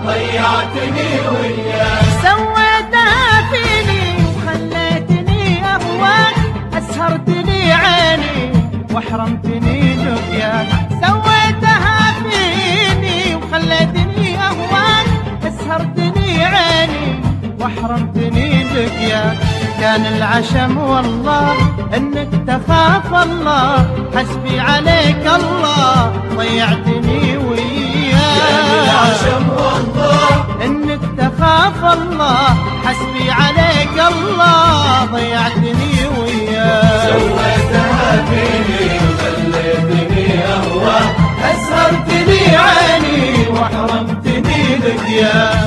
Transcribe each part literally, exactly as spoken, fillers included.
ضيعتني وياك. سويتها فيني وخليتني أهواك، أسهرتني عيني وحرمتني لقياك. سويتها فيني وخليتني أهواك، أسهرتني عيني وحرمتني لقياك. كان العشم والله انك تخاف الله، حسبي عليك الله ضيعتني وياك. كان العشم والله انك تخاف الله، حسبي عليك الله ضيعتني وياك. سويتها فيني وخليتني اهواك، أسهرتني عيني وحرمتني لقياك.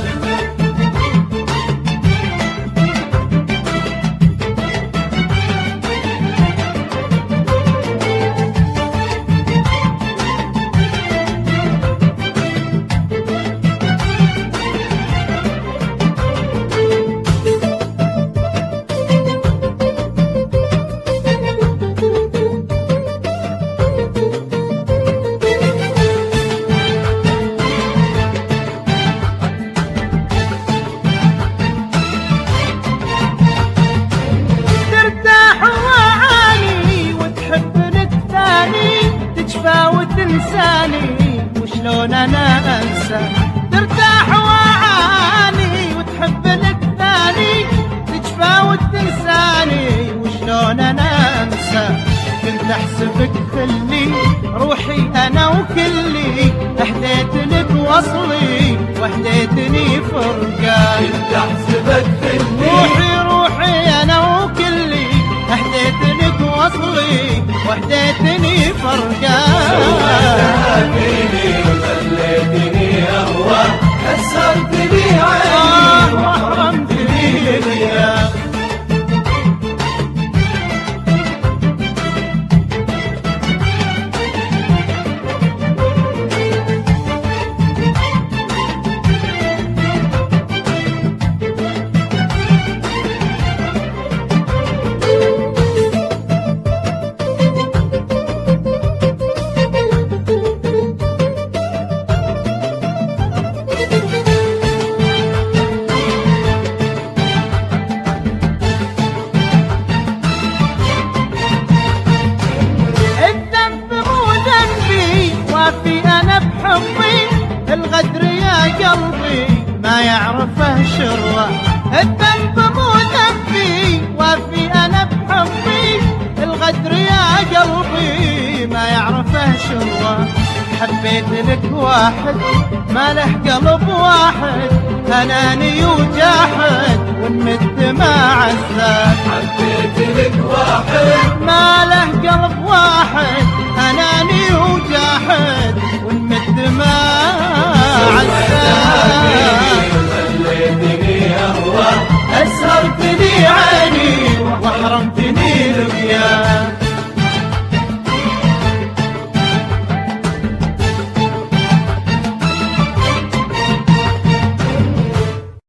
وتنساني وشلون انا انسى، ترتاح وعاني وتحب لك ثاني، تجفى وتنساني وشلون انا انسى. كنت احسبك خلي روحي انا وكلي، اهديت لك وصلي واهديتني فرقان. كنت احسبك خلي روحي روحي انا وكلي، اهديت لك وصلي واهديتني فرقان. سويتها فيني وخليتني اهواك، أسهرتني عيني وحرمتني لقياك. الغدر يا قلبي ما يعرفه شروه، الذنب مو ذنبي وافي انا بحبي. الغدر يا قلبي ما يعرفه شروه، حبيت لك واحد ما له قلب واحد، اناني وجاحد والند ما عزاك. حبيت لك واحد ما له قلب واحد، اناني وجاحد والمد ما عزاك. خليتني اهواك،